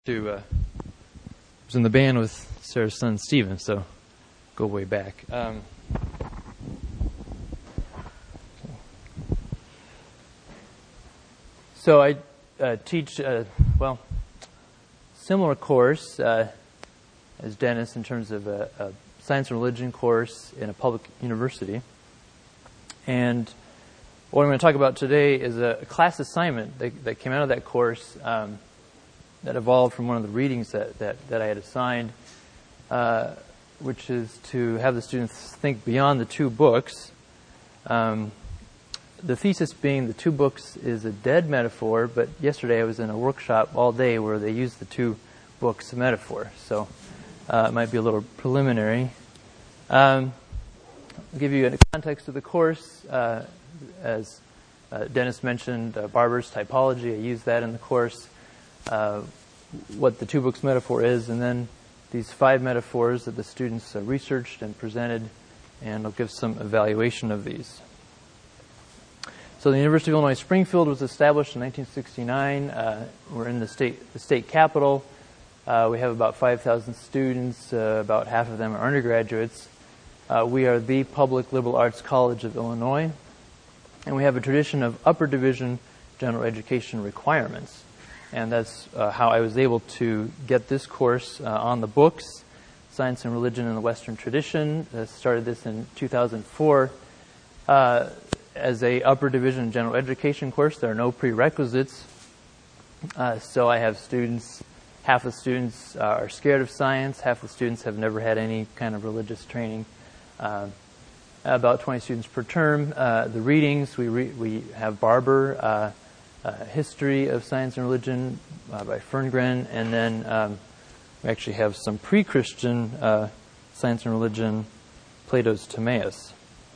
Was in the band with Sarah's son Steven, so go way back. So I teach similar course as Dennis in terms of a science and religion course in a public university. And what I'm going to talk about today is a class assignment that came out of that course that evolved from one of the readings that I had assigned, which is to have the students think beyond the two books. The thesis being the two books is a dead metaphor, but yesterday I was in a workshop all day where they used the two books metaphor, so it might be a little preliminary. I'll give you a context of the course. As Dennis mentioned, Barber's typology, I used that in the course. What the two books metaphor is, and then these 5 metaphors that the students researched and presented, and I'll give some evaluation of these. So the University of Illinois Springfield was established in 1969. We're in the state capital. We have about 5,000 students. About half of them are undergraduates. We are the public liberal arts college of Illinois, and we have a tradition of upper division general education requirements. And that's how I was able to get this course on the books, Science and Religion in the Western Tradition. I started this in 2004 as a upper division general education course. There are no prerequisites. So I have students, half the students are scared of science, half the students have never had any kind of religious training. About 20 students per term. The readings, we have Barber, History of Science and Religion by Ferngren, and then we actually have some pre-Christian Science and Religion, Plato's Timaeus.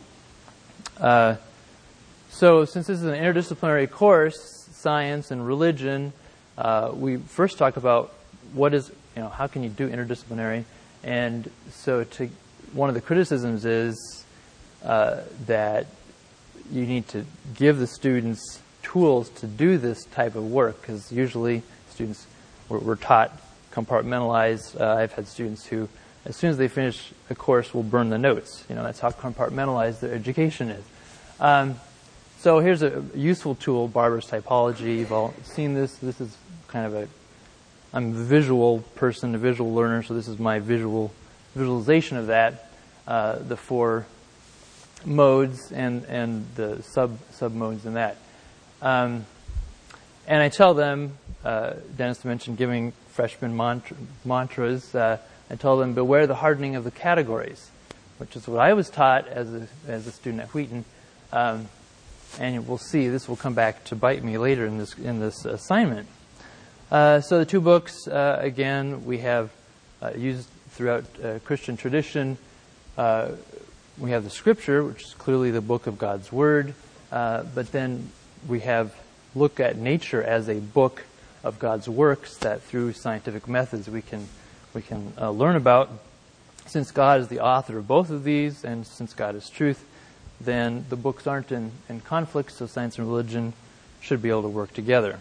So since this is an interdisciplinary course, science and religion, we first talk about how can you do interdisciplinary, and so one of the criticisms is that you need to give the students tools to do this type of work, because usually students were taught compartmentalized. I've had students who, as soon as they finish a course, will burn the notes. That's how compartmentalized their education is. So here's a useful tool, Barber's typology. You've all seen this. This is kind of I'm a visual person, a visual learner, so this is my visualization of that. The 4 modes and the sub modes in that. And I tell them, Dennis mentioned giving freshmen mantras. I tell them, beware the hardening of the categories, which is what I was taught as a student at Wheaton. And we'll see, this will come back to bite me later in this assignment. So the two books, again, we have used throughout Christian tradition. We have the Scripture, which is clearly the book of God's Word, but then we have look at nature as a book of God's works that through scientific methods we can learn about. Since God is the author of both of these, and since God is truth, then the books aren't in conflict, so science and religion should be able to work together.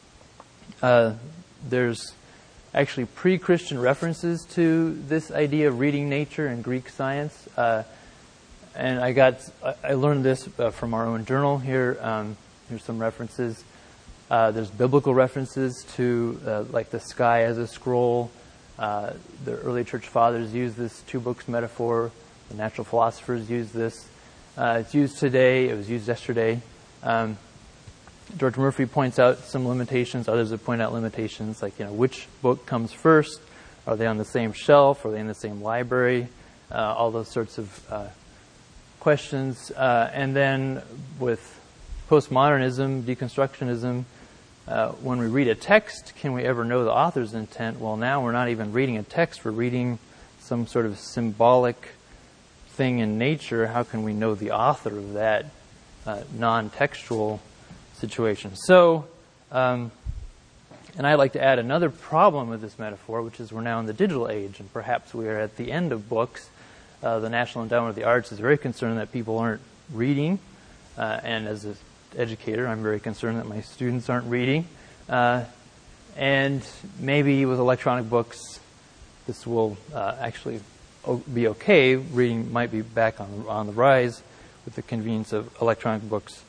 There's actually pre-Christian references to this idea of reading nature in Greek science, and I learned this from our own journal here. Here's some references. There's biblical references to like the sky as a scroll. The early church fathers use this two books metaphor. The natural philosophers use this. It's used today. It was used yesterday. George Murphy points out some limitations. Others have pointed out limitations, like which book comes first? Are they on the same shelf? Are they in the same library? All those sorts of questions. And then with postmodernism, deconstructionism, when we read a text, can we ever know the author's intent? Well, now we're not even reading a text. We're reading some sort of symbolic thing in nature. How can we know the author of that non-textual situation? So, and I'd like to add another problem with this metaphor, which is we're now in the digital age, and perhaps we are at the end of books. The National Endowment of the Arts is very concerned that people aren't reading, and as an educator, I'm very concerned that my students aren't reading. And maybe with electronic books, this will actually be okay. Reading might be back on the rise with the convenience of electronic books.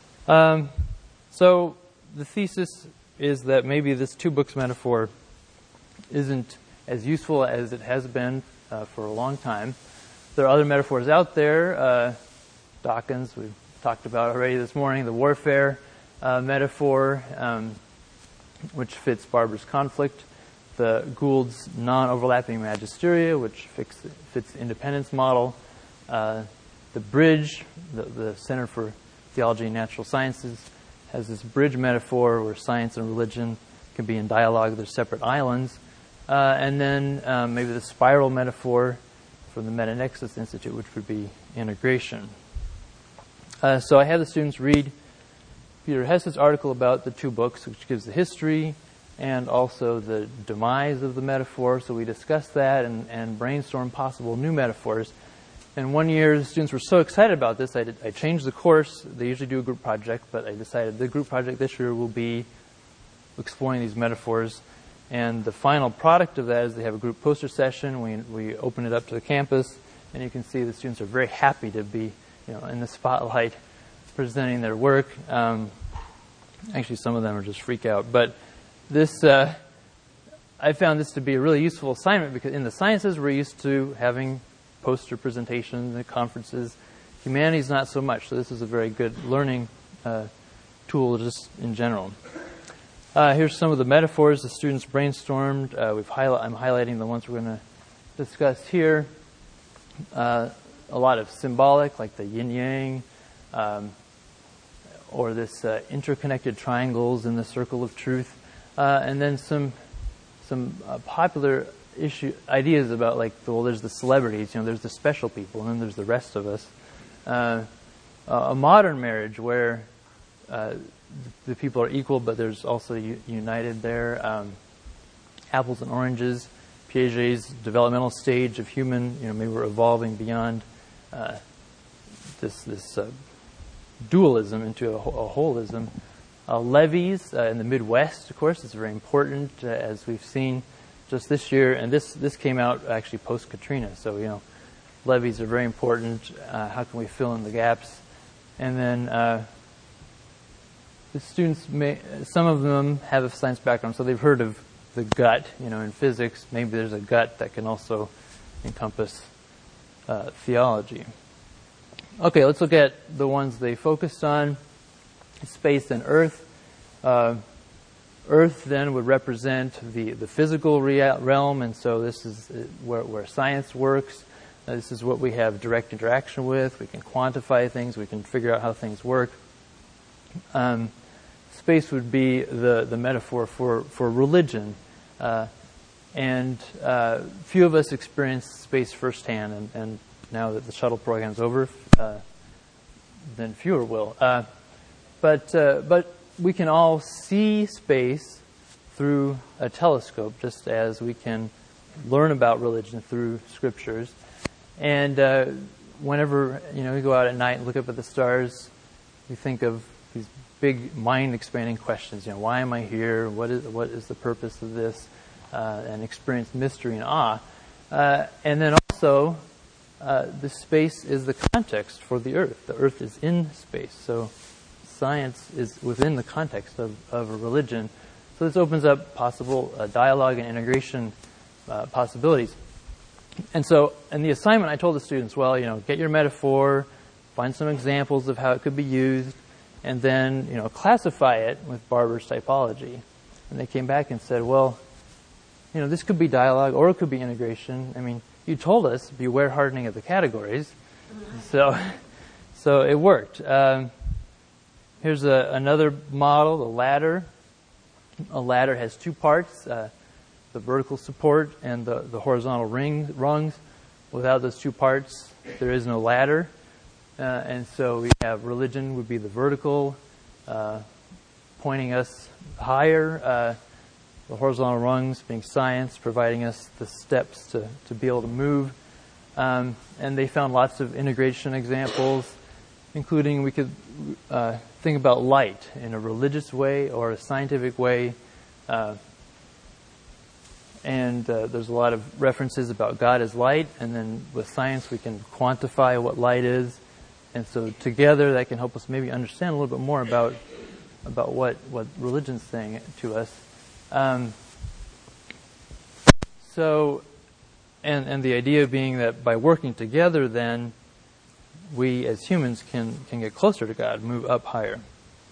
So the thesis is that maybe this two books metaphor isn't as useful as it has been for a long time. There are other metaphors out there. Dawkins, we've talked about already this morning, the warfare metaphor, which fits Barber's conflict. The Gould's non-overlapping magisteria, which fits the independence model. The bridge, the Center for Theology and Natural Sciences, has this bridge metaphor where science and religion can be in dialogue. They're separate islands. And then maybe the spiral metaphor from the Meta-Nexus Institute, which would be integration. So I had the students read Peter Hesse's article about the two books, which gives the history and also the demise of the metaphor. So we discussed that and brainstormed possible new metaphors. And one year, the students were so excited about this, I changed the course. They usually do a group project, but I decided the group project this year will be exploring these metaphors. And the final product of that is they have a group poster session. We open it up to the campus, and you can see the students are very happy to be, in the spotlight presenting their work. Actually, some of them are just freak out. But this, I found this to be a really useful assignment because in the sciences we're used to having poster presentations and conferences. Humanities, not so much. So this is a very good learning tool just in general. Here's some of the metaphors the students brainstormed. I'm highlighting the ones we're going to discuss here. A lot of symbolic, like the yin-yang, or this interconnected triangles in the circle of truth. And then some popular ideas about, there's the celebrities, there's the special people, and then there's the rest of us. A modern marriage where the people are equal, but there's also united there. Apples and oranges, Piaget's developmental stage of human, maybe we're evolving beyond this dualism into a holism. Levees in the Midwest, of course, is very important, as we've seen just this year, and this came out actually post-Katrina, so, levees are very important. How can we fill in the gaps? And then the students, some of them have a science background, so they've heard of the gut, in physics. Maybe there's a gut that can also encompass theology. Okay, let's look at the ones they focused on. Space and Earth. Earth then would represent the physical realm, and so this is where science works. This is what we have direct interaction with. We can quantify things. We can figure out how things work. Space would be the metaphor for religion. And few of us experience space firsthand, and now that the shuttle program's over, then fewer will. But we can all see space through a telescope, just as we can learn about religion through scriptures. And whenever we go out at night and look up at the stars, we think of these big mind-expanding questions. Why am I here? What is the purpose of this? And experience mystery and awe. And then also, the space is the context for the Earth. The Earth is in space, so science is within the context of a religion. So this opens up possible dialogue and integration possibilities. And so in the assignment, I told the students, get your metaphor, find some examples of how it could be used, and then, classify it with Barber's typology. And they came back and said, this could be dialogue or it could be integration. I mean, you told us, beware hardening of the categories. So it worked. Here's another model, the ladder. A ladder has two parts, the vertical support and the horizontal rungs. Without those two parts, there is no ladder. And so we have religion would be the vertical, pointing us higher. The horizontal rungs being science, providing us the steps to be able to move. And they found lots of integration examples, including we could think about light in a religious way or a scientific way. And there's a lot of references about God as light, and then with science we can quantify what light is. And so together that can help us maybe understand a little bit more about what religion's saying to us. And the idea being that by working together, then we as humans can get closer to God, move up higher.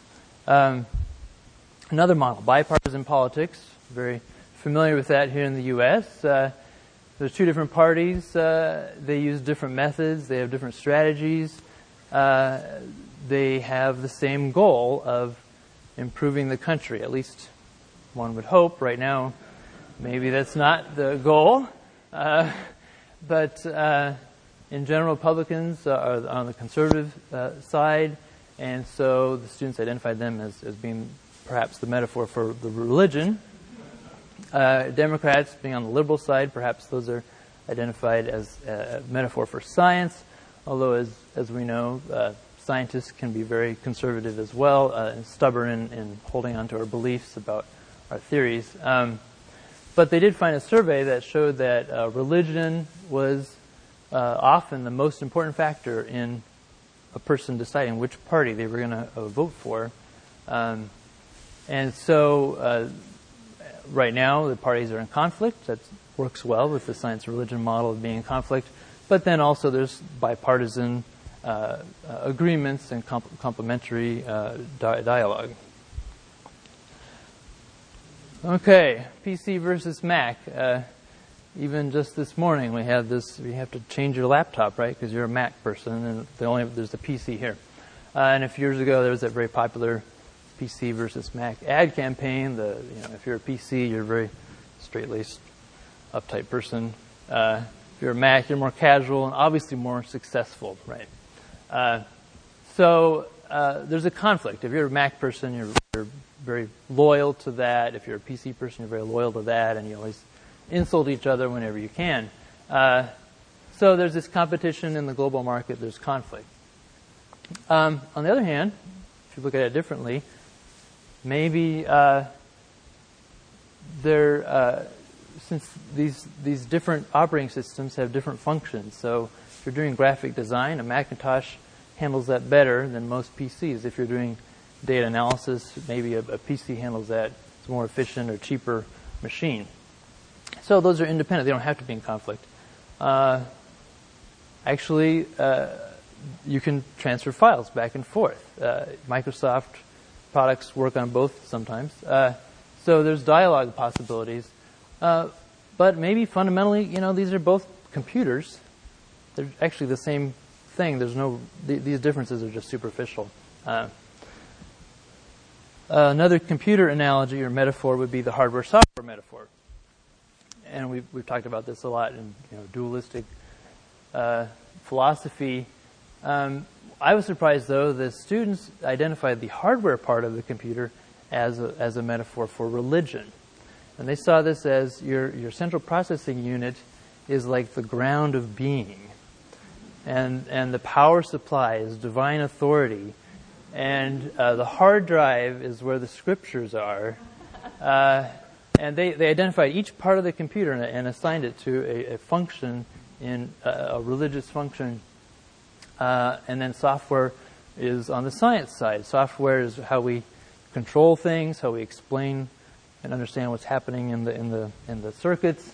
Another model, bipartisan politics, very familiar with that here in the U.S. There's two different parties. They use different methods. They have different strategies. They have the same goal of improving the country. At least one would hope. Right now, maybe that's not the goal. But in general, Republicans are on the conservative side, and so the students identified them as being perhaps the metaphor for the religion. Democrats being on the liberal side, perhaps those are identified as a metaphor for science, although as we know, scientists can be very conservative as well, and stubborn in holding on to our beliefs about our theories. But they did find a survey that showed that religion was often the most important factor in a person deciding which party they were going to vote for. And so right now the parties are in conflict. That works well with the science and religion model of being in conflict. But then also there's bipartisan agreements and complementary dialogue. Okay, PC versus Mac. Even just this morning we had this. You have to change your laptop, right? Because you're a Mac person, and there's the PC here. And a few years ago there was that very popular PC versus Mac ad campaign. If you're a PC, you're a very straight-laced, uptight person. If you're a Mac, you're more casual and obviously more successful, right? So there's a conflict. If you're a Mac person, you're very loyal to that. If you're a PC person, you're very loyal to that, and you always insult each other whenever you can. So there's this competition in the global market. There's conflict. On the other hand, if you look at it differently, maybe since these different operating systems have different functions. So if you're doing graphic design, a Macintosh handles that better than most PCs. If you're doing data analysis, maybe a PC handles that. It's a more efficient or cheaper machine. So those are independent. They don't have to be in conflict. Actually, you can transfer files back and forth. Microsoft products work on both sometimes. So there's dialogue possibilities. But maybe fundamentally, these are both computers. They're actually the same thing. These differences are just superficial. Another computer analogy or metaphor would be the hardware-software metaphor. And we've talked about this a lot in dualistic philosophy. I was surprised, though, that students identified the hardware part of the computer as a metaphor for religion. And they saw this as your central processing unit is like the ground of being. And the power supply is divine authority. And the hard drive is where the scriptures are. And they identified each part of the computer and assigned it to a function in a religious function. And then software is on the science side. Software is how we control things, how we explain and understand what's happening in the circuits.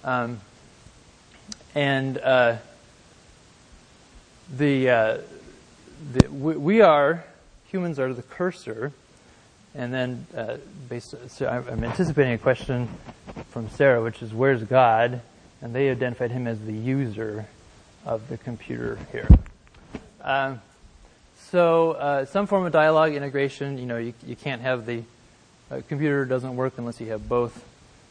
Humans are the cursor. And then, so I'm anticipating a question from Sarah, which is, where's God? And they identified him as the user of the computer here. So some form of dialogue integration. You can't have the computer doesn't work unless you have both.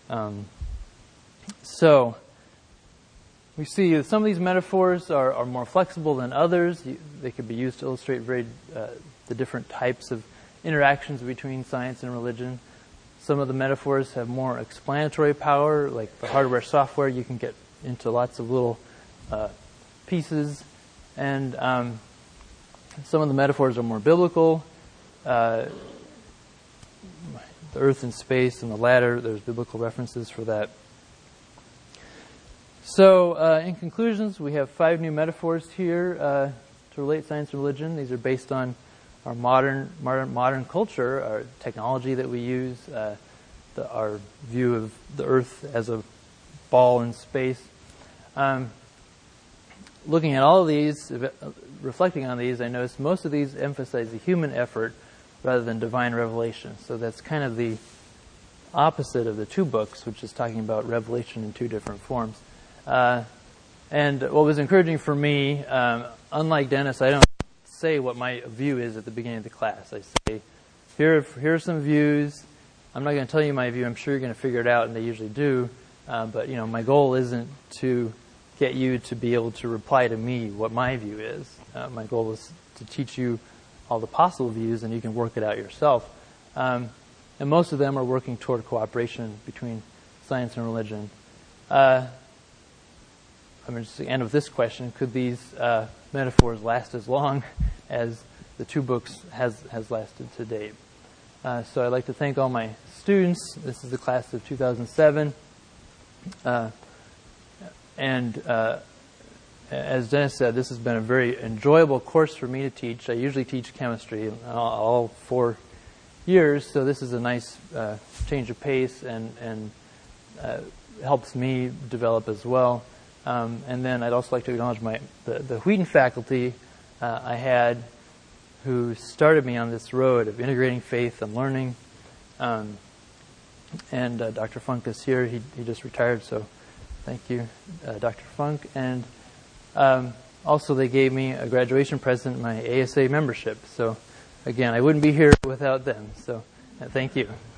So we see some of these metaphors are more flexible than others. They could be used to illustrate the different types of interactions between science and religion. Some of the metaphors have more explanatory power, like the hardware software. You can get into lots of little pieces. And some of the metaphors are more biblical. The earth and space and the ladder, there's biblical references for that. So, in conclusions, we have 5 new metaphors here to relate science and religion. These are based on our modern culture, our technology that we use, our view of the Earth as a ball in space. Looking at all of these, reflecting on these, I noticed most of these emphasize the human effort rather than divine revelation. So that's kind of the opposite of the 2 books, which is talking about revelation in 2 different forms. And what was encouraging for me, unlike Dennis, I don't say what my view is at the beginning of the class. I say, here are some views. I'm not going to tell you my view. I'm sure you're going to figure it out, and they usually do. But my goal isn't to get you to be able to reply to me what my view is. My goal is to teach you all the possible views, and you can work it out yourself. And most of them are working toward cooperation between science and religion. I'm just going to end with this question. Could these metaphors last as long as the 2 books has lasted to date? So I'd like to thank all my students. This is the class of 2007. And as Dennis said, this has been a very enjoyable course for me to teach. I usually teach chemistry all 4 years, so this is a nice change of pace and helps me develop as well. And then I'd also like to acknowledge the Wheaton faculty I had who started me on this road of integrating faith and learning. And Dr. Funk is here. He just retired, so thank you, Dr. Funk. And also they gave me a graduation present, my ASA membership. So again, I wouldn't be here without them. So thank you.